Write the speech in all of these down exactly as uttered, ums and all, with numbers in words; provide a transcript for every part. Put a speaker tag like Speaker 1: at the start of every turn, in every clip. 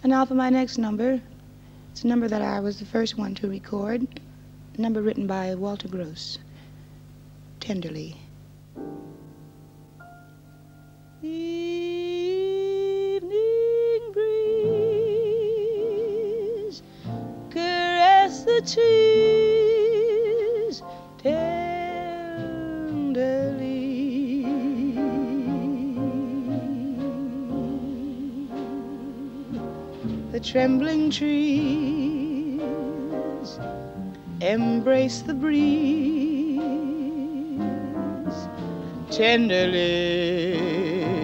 Speaker 1: And now for my next number. It's a number that I was the first one to record. A number written by Walter Gross. Tenderly. Evening breeze caress the trees tenderly. The trembling trees embrace the breeze tenderly.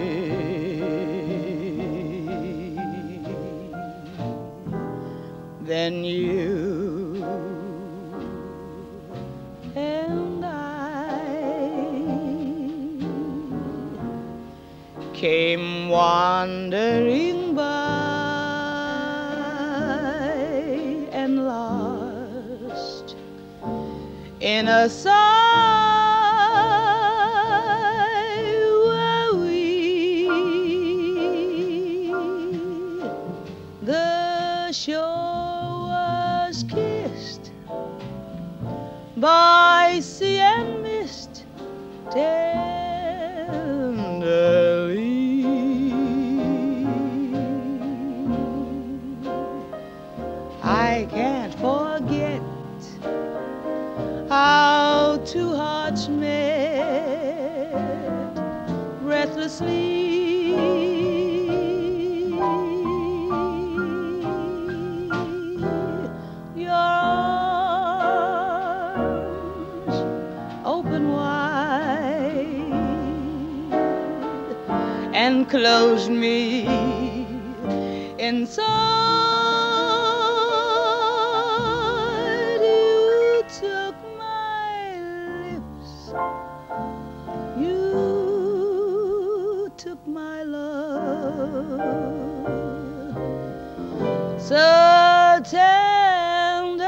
Speaker 1: Then you and I came wandering by and lost in a sigh were we. The shore was kissed by sea and mist tenderly. I can't forget how two hearts met breathlessly. Your arms open wide and closed me inside. You took my lips, you took my love so tenderly.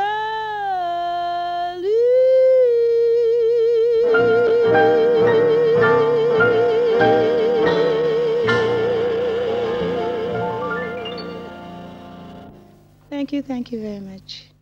Speaker 1: Thank you, thank you very much.